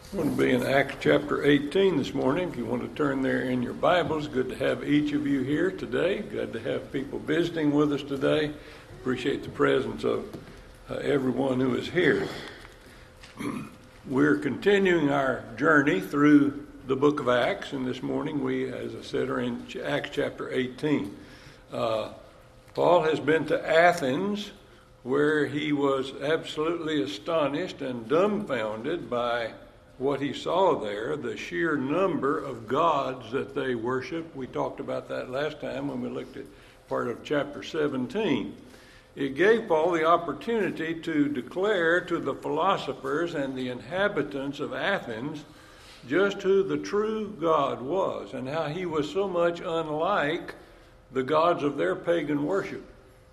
We're going to be in Acts chapter 18 this morning. If you want to turn there in your Bibles, good to have each of you here today. Glad to have people visiting with us today. Appreciate the presence of everyone who is here. We're continuing our journey through the book of Acts, and this morning we, as I said, are in Acts chapter 18. Paul has been to Athens, where he was absolutely astonished and dumbfounded by what he saw there, the sheer number of gods that they worship. We talked about that last time when we looked at part of chapter 17. It gave Paul the opportunity to declare to the philosophers and the inhabitants of Athens just who the true God was and how he was so much unlike the gods of their pagan worship.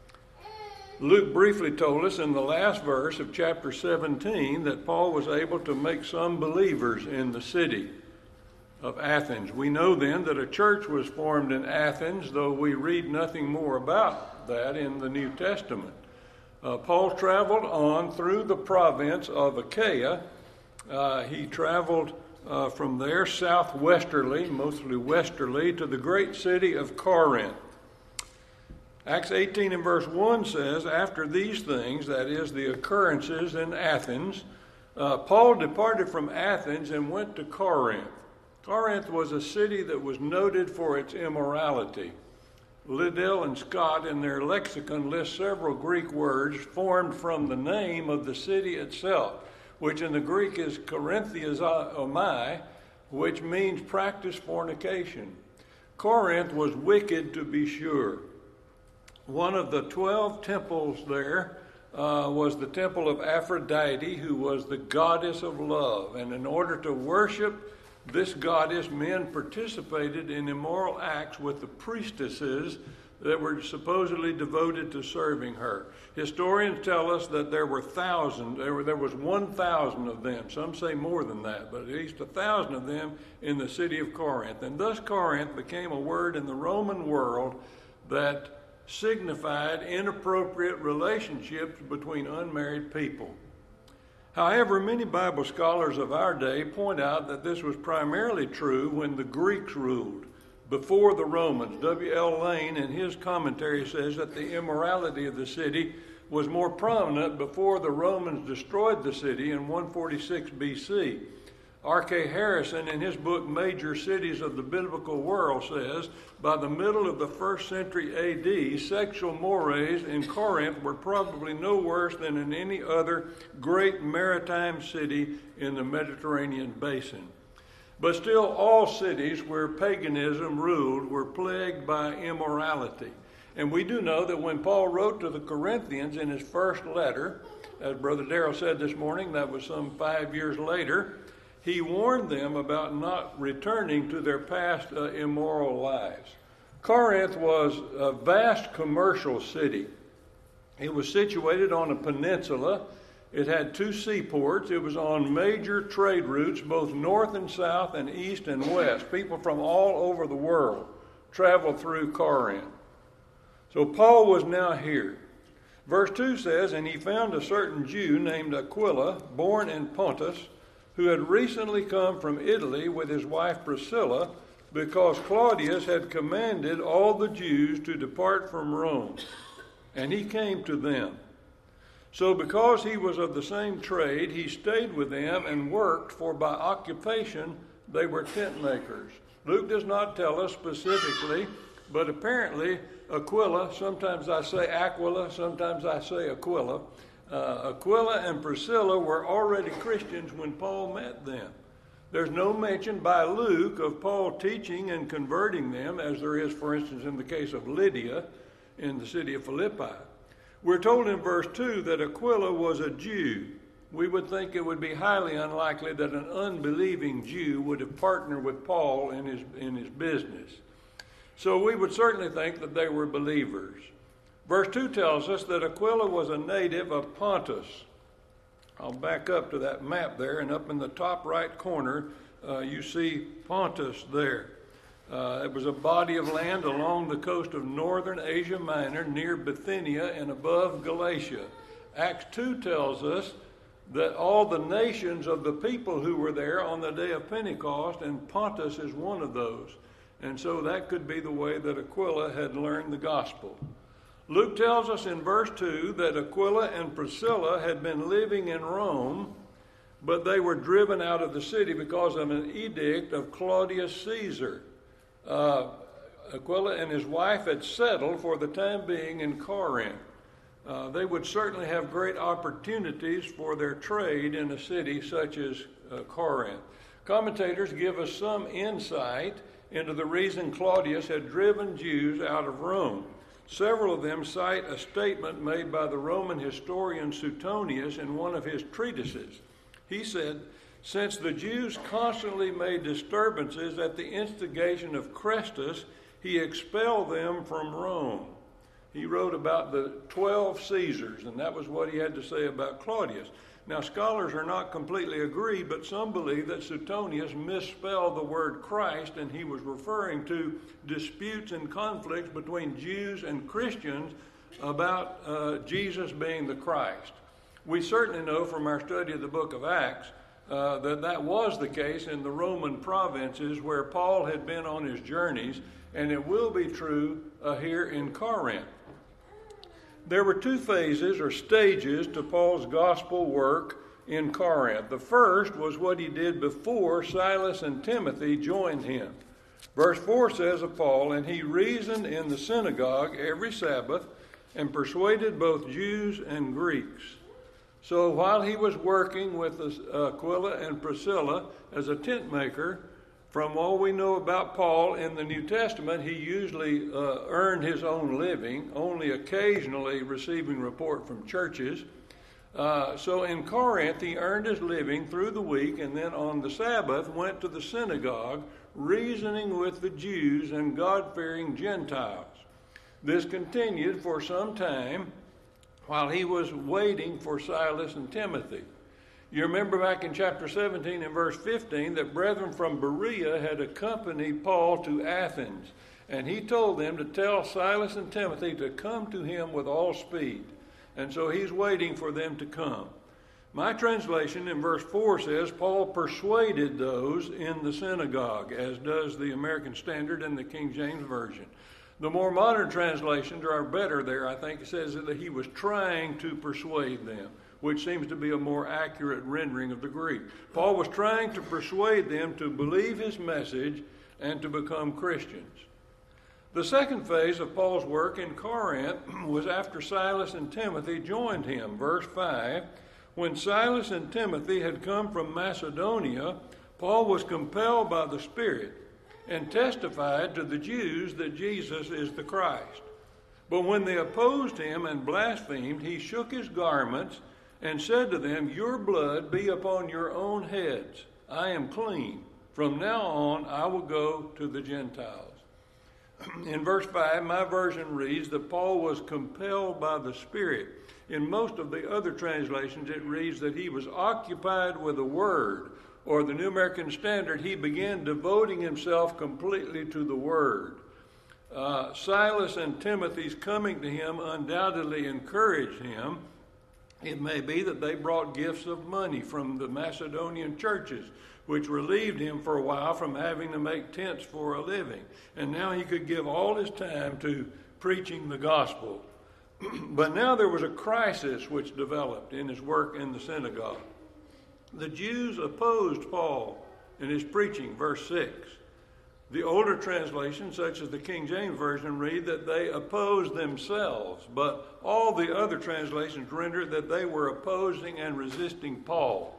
Luke briefly told us in the last verse of chapter 17 that Paul was able to make some believers in the city of Athens. We know then that a church was formed in Athens, though we read nothing more about that in the New Testament. Paul traveled on through the province of Achaia. He traveled from there southwesterly, mostly westerly, to the great city of Corinth. Acts 18 and verse 1 says, after these things, that is, the occurrences in Athens, Paul departed from Athens and went to Corinth. Corinth was a city that was noted for its immorality. Liddell and Scott in their lexicon list several Greek words formed from the name of the city itself, which in the Greek is Korinthiazomai, which means practice fornication. Corinth was wicked, to be sure. One of the 12 temples there was the temple of Aphrodite, who was the goddess of love. And in order to worship this goddess, men participated in immoral acts with the priestesses that were supposedly devoted to serving her. Historians tell us that there were thousands, there was 1,000 of them. Some say more than that, but at least 1,000 of them in the city of Corinth. And thus Corinth became a word in the Roman world that signified inappropriate relationships between unmarried people. However, many Bible scholars of our day point out that this was primarily true when the Greeks ruled, before the Romans. W.L. Lane in his commentary says that the immorality of the city was more prominent before the Romans destroyed the city in 146 B.C. R.K. Harrison, in his book Major Cities of the Biblical World, says, by the middle of the 1st century A.D., sexual mores in Corinth were probably no worse than in any other great maritime city in the Mediterranean basin. But still, all cities where paganism ruled were plagued by immorality. And we do know that when Paul wrote to the Corinthians in his first letter, as Brother Darrell said this morning, that was some 5 years later, he warned them about not returning to their past immoral lives. Corinth was a vast commercial city. It was situated on a peninsula. It had 2 seaports. It was on major trade routes, both north and south and east and west. People from all over the world traveled through Corinth. So Paul was now here. Verse 2 says, and he found a certain Jew named Aquila, born in Pontus, who had recently come from Italy with his wife Priscilla, because Claudius had commanded all the Jews to depart from Rome, and he came to them. So because he was of the same trade, he stayed with them and worked, for by occupation they were tent makers. Luke does not tell us specifically, but apparently Aquila, sometimes I say Aquila, sometimes I say Aquila, Aquila and Priscilla were already Christians when Paul met them. There's no mention by Luke of Paul teaching and converting them, as there is, for instance, in the case of Lydia in the city of Philippi. We're told in verse 2 that Aquila was a Jew. We would think it would be highly unlikely that an unbelieving Jew would have partnered with Paul in his business. So we would certainly think that they were believers. Verse 2 tells us that Aquila was a native of Pontus. I'll back up to that map there, and up in the top right corner, you see Pontus there. It was a body of land along the coast of northern Asia Minor, near Bithynia and above Galatia. Acts 2 tells us that all the nations of the people who were there on the day of Pentecost, and Pontus is one of those. And so that could be the way that Aquila had learned the gospel. Luke tells us in verse 2 that Aquila and Priscilla had been living in Rome, but they were driven out of the city because of an edict of Claudius Caesar. Aquila and his wife had settled for the time being in Corinth. They would certainly have great opportunities for their trade in a city such as Corinth. Commentators give us some insight into the reason Claudius had driven Jews out of Rome. Several of them cite a statement made by the Roman historian Suetonius in one of his treatises. He said, "Since the Jews constantly made disturbances at the instigation of Chrestus, he expelled them from Rome." He wrote about the 12 Caesars, and that was what he had to say about Claudius. Now, scholars are not completely agreed, but some believe that Suetonius misspelled the word Christ, and he was referring to disputes and conflicts between Jews and Christians about Jesus being the Christ. We certainly know from our study of the book of Acts that was the case in the Roman provinces where Paul had been on his journeys, and it will be true here in Corinth. There were two phases or stages to Paul's gospel work in Corinth. The first was what he did before Silas and Timothy joined him. Verse 4 says of Paul, "And he reasoned in the synagogue every Sabbath and persuaded both Jews and Greeks." So while he was working with Aquila and Priscilla as a tent maker, from all we know about Paul in the New Testament, he usually earned his own living, only occasionally receiving report from churches. So in Corinth, he earned his living through the week, and then on the Sabbath went to the synagogue, reasoning with the Jews and God-fearing Gentiles. This continued for some time while he was waiting for Silas and Timothy. You remember back in chapter 17 and verse 15 that brethren from Berea had accompanied Paul to Athens, and he told them to tell Silas and Timothy to come to him with all speed. And so he's waiting for them to come. My translation in verse 4 says, Paul persuaded those in the synagogue, as does the American Standard and the King James Version. The more modern translations are better there. I think it says that he was trying to persuade them, which seems to be a more accurate rendering of the Greek. Paul was trying to persuade them to believe his message and to become Christians. The second phase of Paul's work in Corinth was after Silas and Timothy joined him. Verse 5, when Silas and Timothy had come from Macedonia, Paul was compelled by the Spirit and testified to the Jews that Jesus is the Christ. But when they opposed him and blasphemed, he shook his garments and said to them, your blood be upon your own heads. I am clean. From now on, I will go to the Gentiles. In verse 5, my version reads that Paul was compelled by the Spirit. In most of the other translations, it reads that he was occupied with the Word, or the New American Standard, he began devoting himself completely to the Word. Silas and Timothy's coming to him undoubtedly encouraged him. It may be that they brought gifts of money from the Macedonian churches, which relieved him for a while from having to make tents for a living. And now he could give all his time to preaching the gospel. But now there was a crisis which developed in his work in the synagogue. The Jews opposed Paul in his preaching, verse 6. The older translations, such as the King James Version, read that they opposed themselves, but all the other translations render that they were opposing and resisting Paul.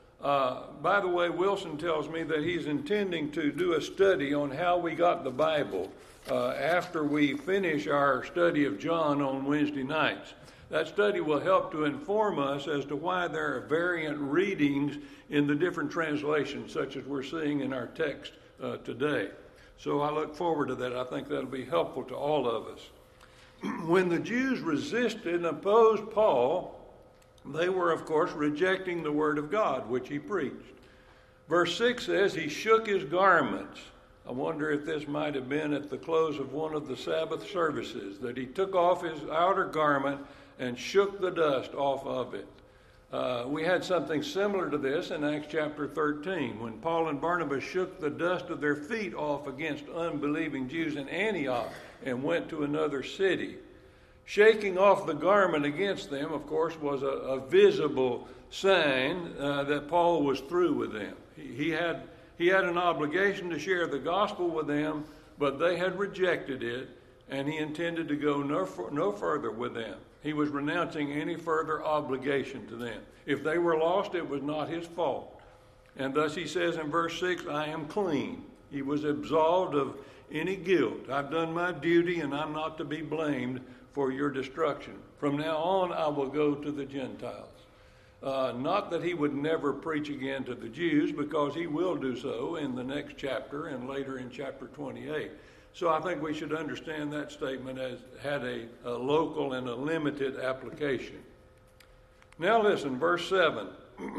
By the way, Wilson tells me that he's intending to do a study on how we got the Bible after we finish our study of John on Wednesday nights. That study will help to inform us as to why there are variant readings in the different translations, such as we're seeing in our text today. So I look forward to that. I think that'll be helpful to all of us. When the Jews resisted and opposed Paul, they were, of course, rejecting the word of God, which he preached. Verse 6 says, he shook his garments. I wonder if this might have been at the close of one of the Sabbath services, that he took off his outer garment and shook the dust off of it. We had something similar to this in Acts chapter 13 when Paul and Barnabas shook the dust of their feet off against unbelieving Jews in Antioch and went to another city. Shaking off the garment against them, of course, was a visible sign that Paul was through with them. He had an obligation to share the gospel with them, but they had rejected it, and he intended to go no further with them. He was renouncing any further obligation to them. If they were lost, it was not his fault. And thus he says in verse 6, I am clean. He was absolved of any guilt. I've done my duty, and I'm not to be blamed for your destruction. From now on, I will go to the Gentiles. Not that he would never preach again to the Jews, because he will do so in the next chapter and later in chapter 28. So I think we should understand that statement as had a local and a limited application. Now listen, verse 7.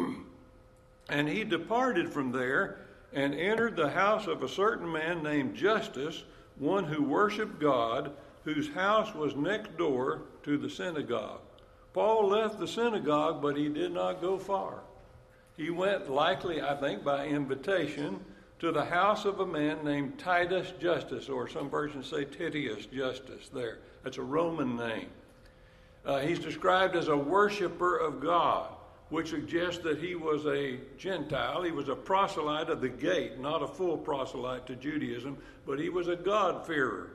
And he departed from there and entered the house of a certain man named Justus, one who worshiped God, whose house was next door to the synagogue. Paul left the synagogue, but he did not go far. He went, likely, I think, by invitation, to the house of a man named Titus Justus, or some versions say Titius Justus there. That's a Roman name. He's described as a worshiper of God, which suggests that he was a Gentile. He was a proselyte of the gate, not a full proselyte to Judaism, but he was a God-fearer.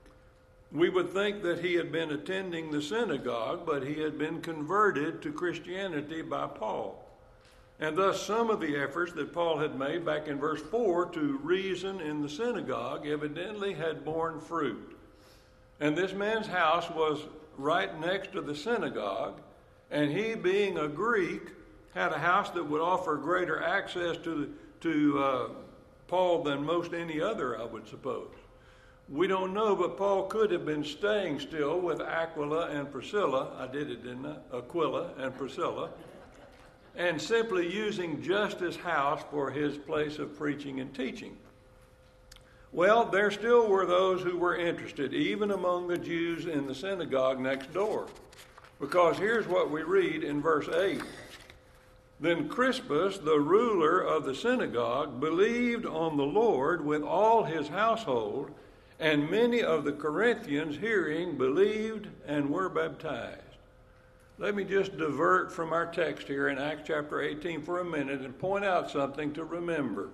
We would think that he had been attending the synagogue, but he had been converted to Christianity by Paul. And thus some of the efforts that Paul had made back in verse 4 to reason in the synagogue evidently had borne fruit. And this man's house was right next to the synagogue, and he, being a Greek, had a house that would offer greater access to Paul than most any other, I would suppose. We don't know, but Paul could have been staying still with Aquila and Priscilla. I did it, didn't I? Aquila and Priscilla. And simply using Justus' house for his place of preaching and teaching. Well, there still were those who were interested, even among the Jews in the synagogue next door. Because here's what we read in verse 8. Then Crispus, the ruler of the synagogue, believed on the Lord with all his household, and many of the Corinthians, hearing, believed and were baptized. Let me just divert from our text here in Acts chapter 18 for a minute and point out something to remember.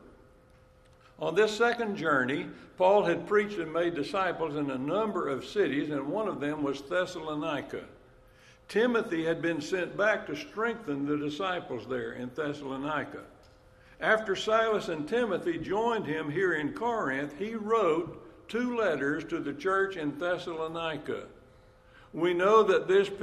On this second journey, Paul had preached and made disciples in a number of cities, and one of them was Thessalonica. Timothy had been sent back to strengthen the disciples there in Thessalonica. After Silas and Timothy joined him here in Corinth, he wrote 2 letters to the church in Thessalonica. We know that this was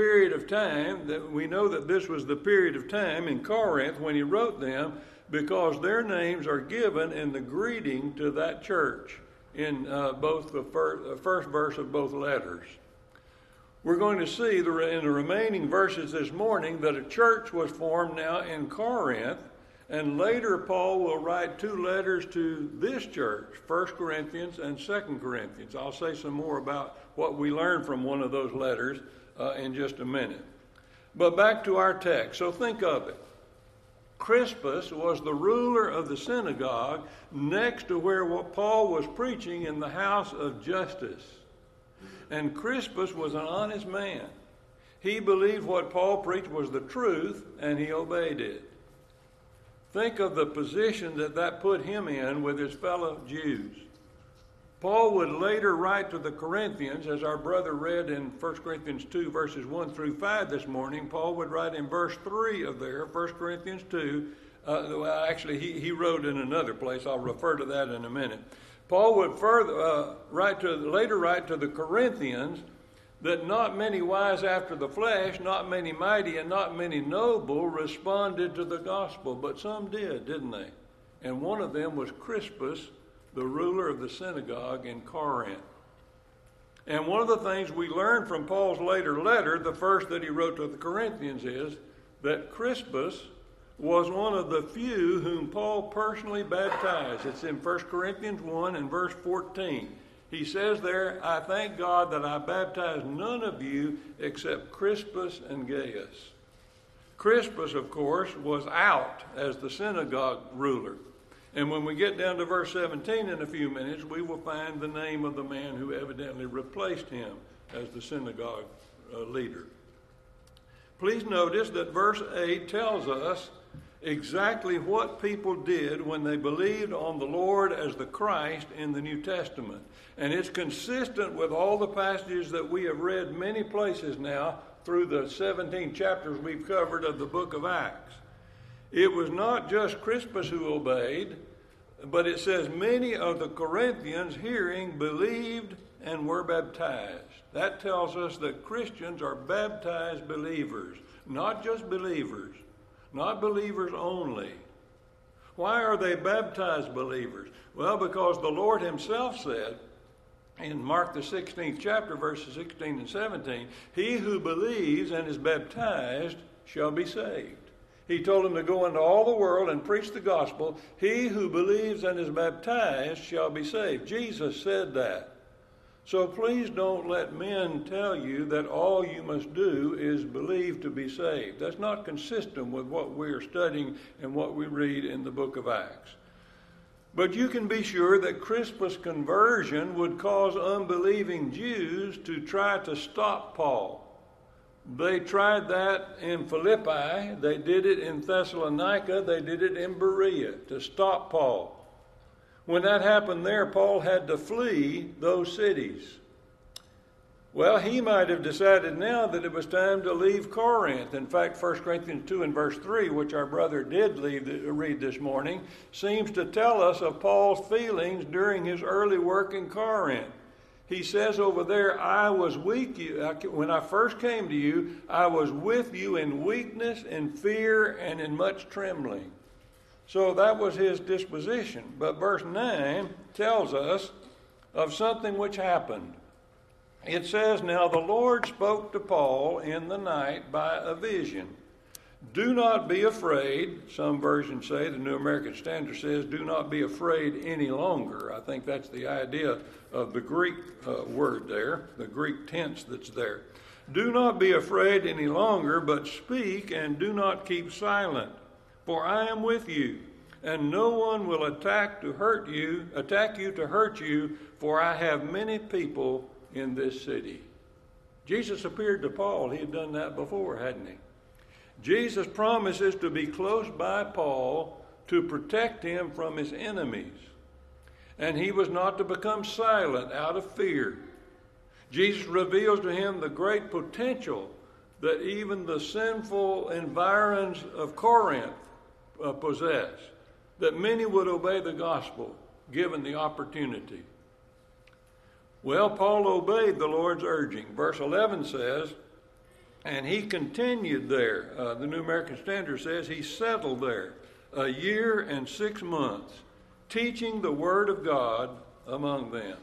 the period of time in Corinth when he wrote them, because their names are given in the greeting to that church in both the first verse of both letters. We're going to see in the remaining verses this morning that a church was formed now in Corinth, and later Paul will write 2 letters to this church, 1 Corinthians and 2 Corinthians. I'll say some more about what we learned from one of those letters in just a minute. But back to our text. So think of it. Crispus was the ruler of the synagogue next to where Paul was preaching in the house of Justus. And Crispus was an honest man. He believed what Paul preached was the truth, and he obeyed it. Think of the position that put him in with his fellow Jews. Paul would later write to the Corinthians, as our brother read in 1 Corinthians 2, verses 1 through 5 this morning. Paul would write in verse 3 of there, 1 Corinthians 2. He wrote in another place. I'll refer to that in a minute. Paul would later write to the Corinthians that not many wise after the flesh, not many mighty, and not many noble responded to the gospel, but some did, didn't they? And one of them was Crispus, the ruler of the synagogue in Corinth. And one of the things we learn from Paul's later letter, the first that he wrote to the Corinthians, is that Crispus was one of the few whom Paul personally baptized. It's in 1 Corinthians 1 and verse 14. He says there, I thank God that I baptized none of you except Crispus and Gaius. Crispus, of course, was out as the synagogue ruler. And when we get down to verse 17 in a few minutes, we will find the name of the man who evidently replaced him as the synagogue leader. Please notice that verse 8 tells us exactly what people did when they believed on the Lord as the Christ in the New Testament. And it's consistent with all the passages that we have read many places now through the 17 chapters we've covered of the book of Acts. It was not just Crispus who obeyed, but it says many of the Corinthians hearing believed and were baptized. That tells us that Christians are baptized believers, not just believers, not believers only. Why are they baptized believers? Well, because the Lord himself said in Mark the 16th chapter, verses 16 and 17, he who believes and is baptized shall be saved. He told them to go into all the world and preach the gospel. He who believes and is baptized shall be saved. Jesus said that. So please don't let men tell you that all you must do is believe to be saved. That's not consistent with what we're studying and what we read in the book of Acts. But you can be sure that Crispus' conversion would cause unbelieving Jews to try to stop Paul. They tried that in Philippi, they did it in Thessalonica, they did it in Berea to stop Paul. When that happened there, Paul had to flee those cities. Well, he might have decided now that it was time to leave Corinth. In fact, 1 Corinthians 2 and verse 3, which our brother did read this morning, seems to tell us of Paul's feelings during his early work in Corinth. He says over there, I was weak. When I first came to you, I was with you in weakness, in fear, and in much trembling. So that was his disposition. But verse 9 tells us of something which happened. It says, now the Lord spoke to Paul in the night by a vision. Do not be afraid. Some versions say, the New American Standard says, do not be afraid any longer. I think that's the idea of the Greek word there, the Greek tense that's there. Do not be afraid any longer, but speak and do not keep silent. For I am with you, and no one will attack you to hurt you, for I have many people in this city. Jesus appeared to Paul. He had done that before, hadn't he? Jesus promises to be close by Paul to protect him from his enemies. And he was not to become silent out of fear. Jesus reveals to him the great potential that even the sinful environs of Corinth possess, that many would obey the gospel given the opportunity. Well, Paul obeyed the Lord's urging. Verse 11 says, and he continued there. The New American Standard says he settled there 1 year and 6 months, teaching the word of God among them.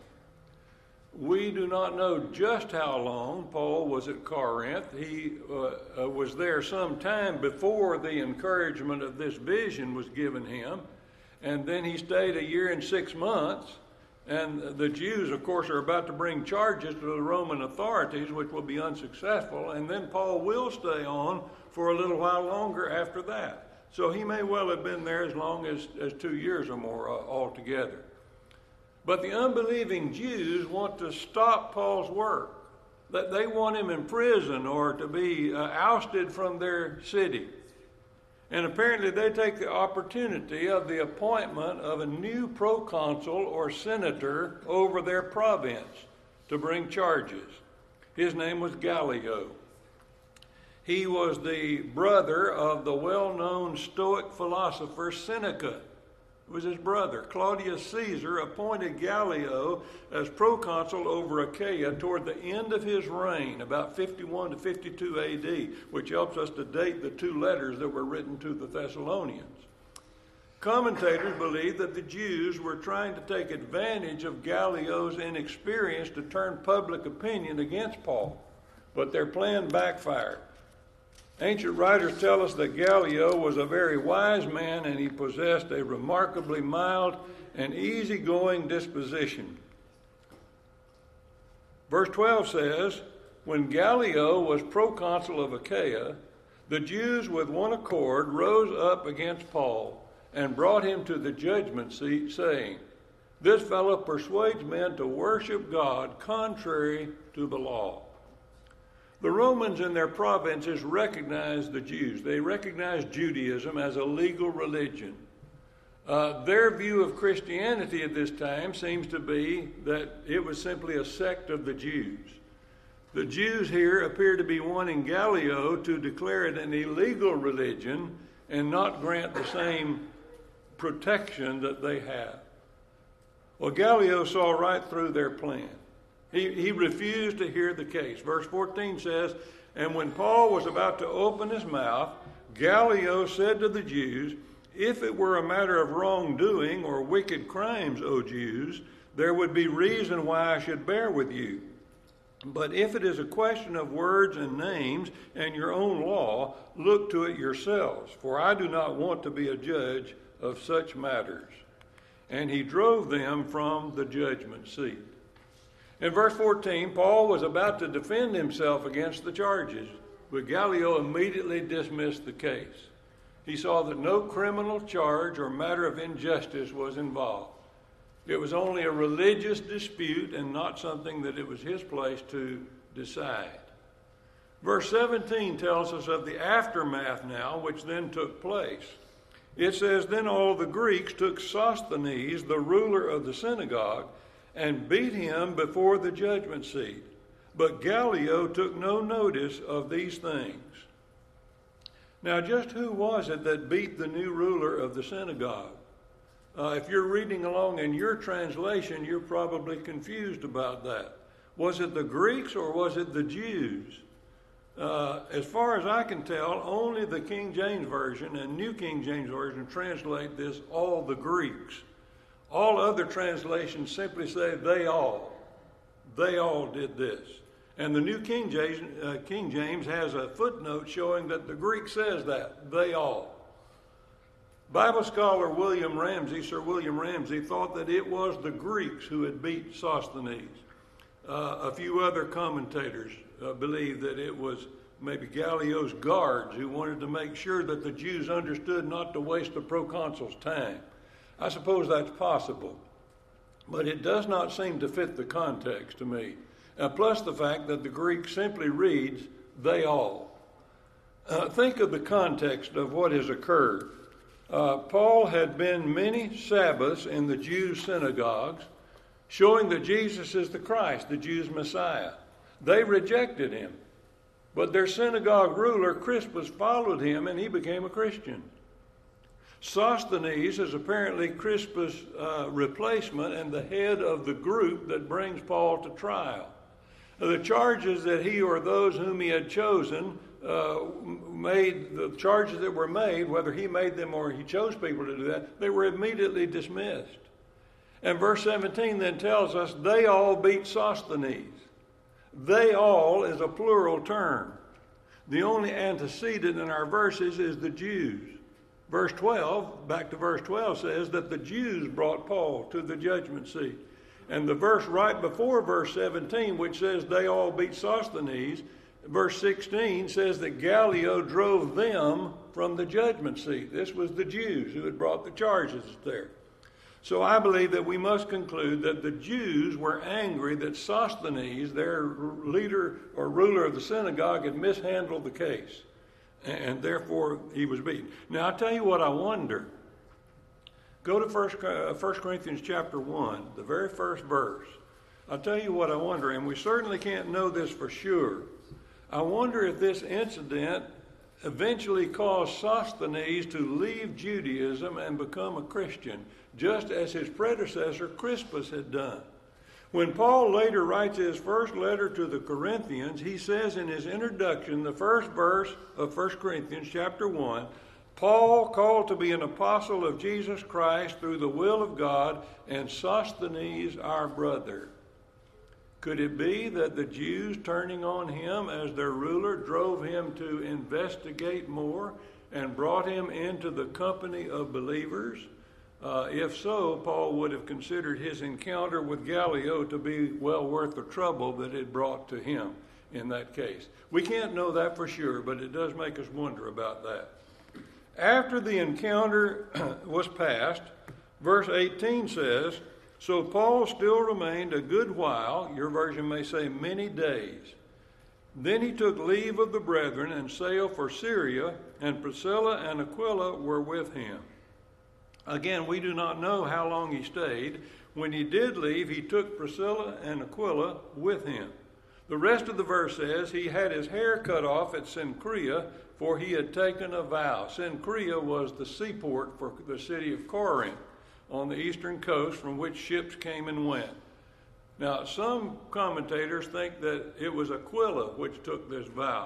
We do not know just how long Paul was at Corinth. He was there some time before the encouragement of this vision was given him. And then he stayed 1 year and 6 months. And the Jews, of course, are about to bring charges to the Roman authorities, which will be unsuccessful. And then Paul will stay on for a little while longer after that. So he may well have been there as long as 2 years or more altogether. But the unbelieving Jews want to stop Paul's work. That they want him in prison or to be ousted from their city. And apparently they take the opportunity of the appointment of a new proconsul or senator over their province to bring charges. His name was Gallio. He was the brother of the well-known Stoic philosopher Seneca. It was his brother. Claudius Caesar appointed Gallio as proconsul over Achaia toward the end of his reign, about 51 to 52 AD, which helps us to date the 2 letters that were written to the Thessalonians. Commentators believe that the Jews were trying to take advantage of Gallio's inexperience to turn public opinion against Paul, but their plan backfired. Ancient writers tell us that Gallio was a very wise man and he possessed a remarkably mild and easygoing disposition. Verse 12 says, when Gallio was proconsul of Achaia, The Jews with one accord rose up against Paul and brought him to the judgment seat, saying, "This fellow persuades men to worship God contrary to the law." The Romans in their provinces recognized the Jews. They recognized Judaism as a legal religion. Their view of Christianity at this time seems to be that it was simply a sect of the Jews. The Jews here appear to be wanting Gallio to declare it an illegal religion and not grant the same protection that they have. Well, Gallio saw right through their plan. He refused to hear the case. Verse 14 says, "And when Paul was about to open his mouth, Gallio said to the Jews, 'If it were a matter of wrongdoing or wicked crimes, O Jews, there would be reason why I should bear with you. But if it is a question of words and names and your own law, look to it yourselves, for I do not want to be a judge of such matters.' And he drove them from the judgment seat." In verse 14, Paul was about to defend himself against the charges, but Gallio immediately dismissed the case. He saw that no criminal charge or matter of injustice was involved. It was only a religious dispute and not something that it was his place to decide. Verse 17 tells us of the aftermath now, which then took place. It says, "Then all the Greeks took Sosthenes, the ruler of the synagogue, and beat him before the judgment seat. But Gallio took no notice of these things." Now, just who was it that beat the new ruler of the synagogue? If you're reading along in your translation, you're probably confused about that. Was it the Greeks or was it the Jews? As far as I can tell, only the King James Version and New King James Version translate this, all the Greeks. All other translations simply say they all. They all did this. And the New King James has a footnote showing that the Greek says that, they all. Bible scholar Sir William Ramsey, thought that it was the Greeks who had beat Sosthenes. A few other commentators believe that it was maybe Gallio's guards who wanted to make sure that the Jews understood not to waste the proconsul's time. I suppose that's possible, but it does not seem to fit the context to me. Plus the fact that the Greek simply reads, they all. Think of the context of what has occurred. Paul had been many Sabbaths in the Jews' synagogues, showing that Jesus is the Christ, the Jews' Messiah. They rejected him, but their synagogue ruler, Crispus, followed him and he became a Christian. Sosthenes is apparently Crispus' replacement and the head of the group that brings Paul to trial. The charges that he or those whom he had chosen the charges that were made, whether he made them or he chose people to do that, they were immediately dismissed. And verse 17 then tells us they all beat Sosthenes. They all is a plural term. The only antecedent in our verses is the Jews. Verse 12, back to verse 12, says that the Jews brought Paul to the judgment seat. And the verse right before verse 17, which says they all beat Sosthenes, verse 16 says that Gallio drove them from the judgment seat. This was the Jews who had brought the charges there. So I believe that we must conclude that the Jews were angry that Sosthenes, their leader or ruler of the synagogue, had mishandled the case. And therefore he was beaten. Now I'll tell you what I wonder. Go to 1 Corinthians chapter 1, the very first verse. I'll tell you what I wonder, and we certainly can't know this for sure. I wonder if this incident eventually caused Sosthenes to leave Judaism and become a Christian, just as his predecessor Crispus had done. When Paul later writes his first letter to the Corinthians, he says in his introduction, the first verse of 1 Corinthians chapter 1, Paul, called to be an apostle of Jesus Christ through the will of God, and Sosthenes our brother. Could it be that the Jews, turning on him as their ruler, drove him to investigate more and brought him into the company of believers? If so, Paul would have considered his encounter with Gallio to be well worth the trouble that it brought to him. in that case. We can't know that for sure, but it does make us wonder about that. After the encounter was past, verse 18 says, "So Paul still remained a good while," your version may say many days. "Then he took leave of the brethren and sailed for Syria, and Priscilla and Aquila were with him." Again, we do not know how long he stayed. When he did leave, he took Priscilla and Aquila with him. The rest of the verse says he had his hair cut off at Cenchrea, for he had taken a vow. Cenchrea was the seaport for the city of Corinth on the eastern coast, from which ships came and went. Now, some commentators think that it was Aquila which took this vow,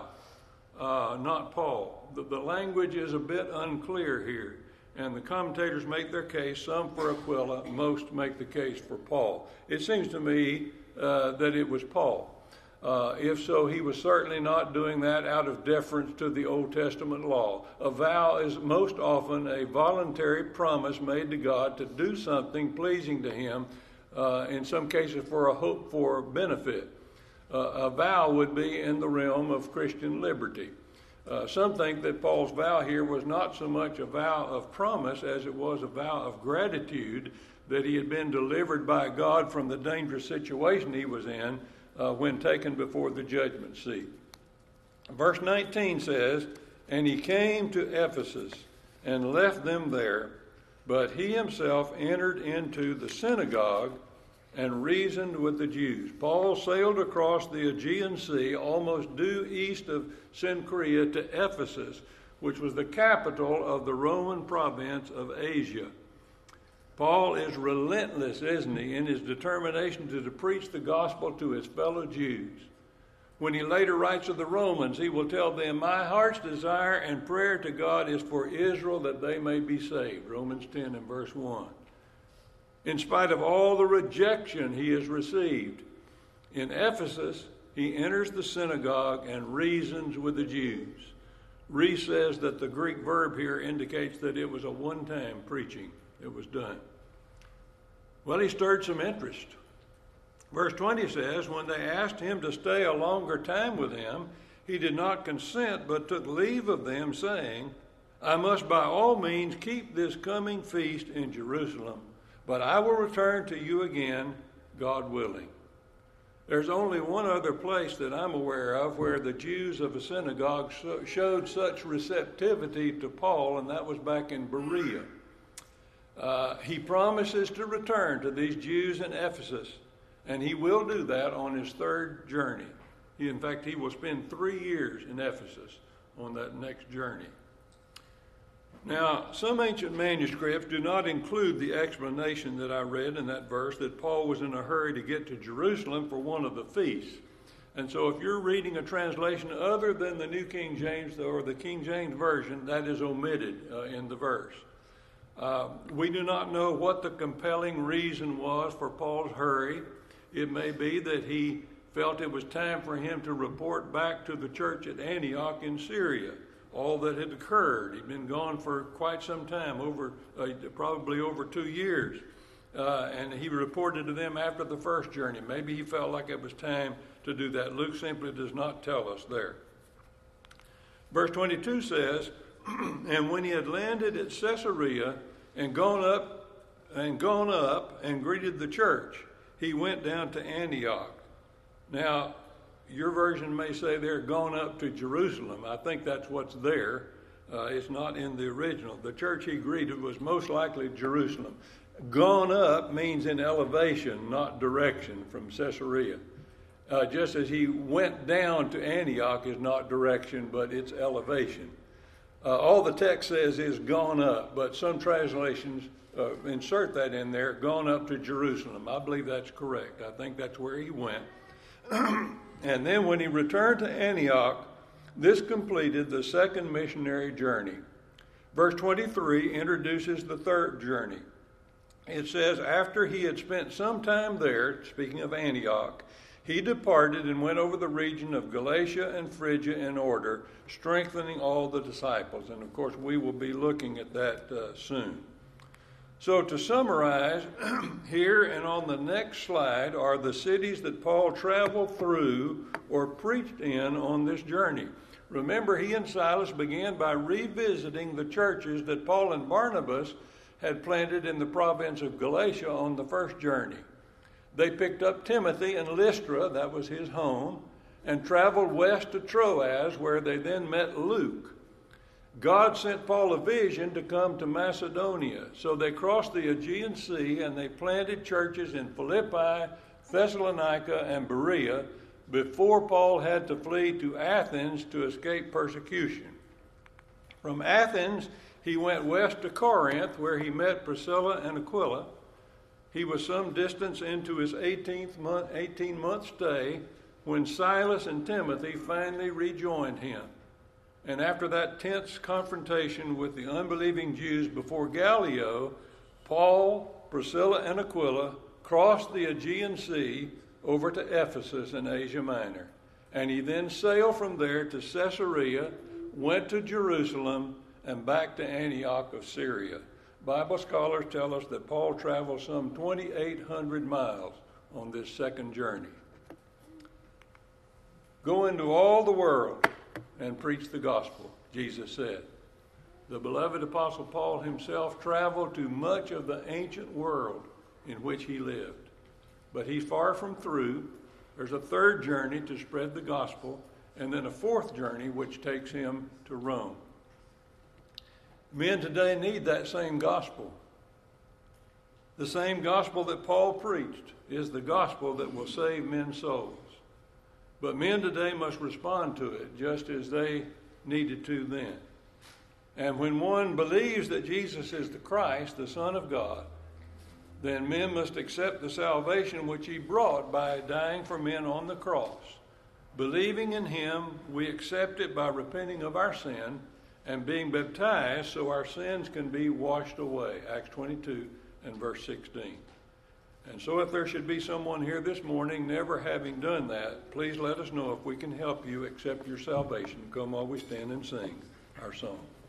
not Paul. The language is a bit unclear here, and the commentators make their case, some for Aquila, most make the case for Paul. It seems to me that it was Paul. If so, he was certainly not doing that out of deference to the Old Testament law. A vow is most often a voluntary promise made to God to do something pleasing to him, in some cases for a hope for benefit. A vow would be in the realm of Christian liberty. Some think that Paul's vow here was not so much a vow of promise as it was a vow of gratitude that he had been delivered by God from the dangerous situation he was in when taken before the judgment seat. Verse 19 says, "And he came to Ephesus and left them there, but he himself entered into the synagogue and reasoned with the Jews." Paul sailed across the Aegean Sea, almost due east of Cenchrea, to Ephesus, which was the capital of the Roman province of Asia. Paul is relentless, isn't he, in his determination to preach the gospel to his fellow Jews. When he later writes to the Romans, he will tell them, "My heart's desire and prayer to God is for Israel, that they may be saved." Romans 10 and verse 1. In spite of all the rejection he has received, in Ephesus, he enters the synagogue and reasons with the Jews. Reese says that the Greek verb here indicates that it was a one-time preaching. It was done. Well, he stirred some interest. Verse 20 says, "When they asked him to stay a longer time with them, he did not consent, but took leave of them, saying, 'I must by all means keep this coming feast in Jerusalem, but I will return to you again, God willing.'" There's only one other place that I'm aware of where the Jews of a synagogue showed such receptivity to Paul, and that was back in Berea. He promises to return to these Jews in Ephesus, and he will do that on his third journey. In fact, he will spend 3 years in Ephesus on that next journey. Now, some ancient manuscripts do not include the explanation that I read in that verse that Paul was in a hurry to get to Jerusalem for one of the feasts. And so if you're reading a translation other than the New King James or the King James Version, that is omitted in the verse. We do not know what the compelling reason was for Paul's hurry. It may be that he felt it was time for him to report back to the church at Antioch in Syria all that had occurred. He'd been gone for quite some time, probably over 2 years. And he reported to them after the first journey. Maybe he felt like it was time to do that. Luke simply does not tell us there. Verse 22 says, "And when he had landed at Caesarea and gone up and greeted the church, he went down to Antioch." Now, your version may say they're gone up to Jerusalem. I think that's what's there. It's not in the original. The church he greeted was most likely Jerusalem. Gone up means in elevation, not direction, from Caesarea. Just as he went down to Antioch is not direction, but it's elevation. All the text says is gone up, but some translations insert that in there, gone up to Jerusalem. I believe that's correct. I think that's where he went. And then when he returned to Antioch, this completed the second missionary journey. Verse 23 introduces the third journey. It says, "After he had spent some time there," speaking of Antioch, "he departed and went over the region of Galatia and Phrygia in order, strengthening all the disciples." And of course, we will be looking at that soon. So to summarize, here and on the next slide are the cities that Paul traveled through or preached in on this journey. Remember, he and Silas began by revisiting the churches that Paul and Barnabas had planted in the province of Galatia on the first journey. They picked up Timothy in Lystra, that was his home, and traveled west to Troas, where they then met Luke. God sent Paul a vision to come to Macedonia, so they crossed the Aegean Sea and they planted churches in Philippi, Thessalonica, and Berea before Paul had to flee to Athens to escape persecution. From Athens, he went west to Corinth, where he met Priscilla and Aquila. He was some distance into his 18-month stay when Silas and Timothy finally rejoined him. And after that tense confrontation with the unbelieving Jews before Gallio, Paul, Priscilla, and Aquila crossed the Aegean Sea over to Ephesus in Asia Minor. And he then sailed from there to Caesarea, went to Jerusalem, and back to Antioch of Syria. Bible scholars tell us that Paul traveled some 2,800 miles on this second journey. Go into all the world and preach the gospel, Jesus said. The beloved Apostle Paul himself traveled to much of the ancient world in which he lived. But he's far from through. There's a third journey to spread the gospel, and then a fourth journey which takes him to Rome. Men today need that same gospel. The same gospel that Paul preached is the gospel that will save men's souls. But men today must respond to it just as they needed to then. And when one believes that Jesus is the Christ, the Son of God, then men must accept the salvation which he brought by dying for men on the cross. Believing in him, we accept it by repenting of our sin and being baptized so our sins can be washed away. Acts 22 and verse 16. And so if there should be someone here this morning never having done that, please let us know if we can help you accept your salvation. Come while we stand and sing our song.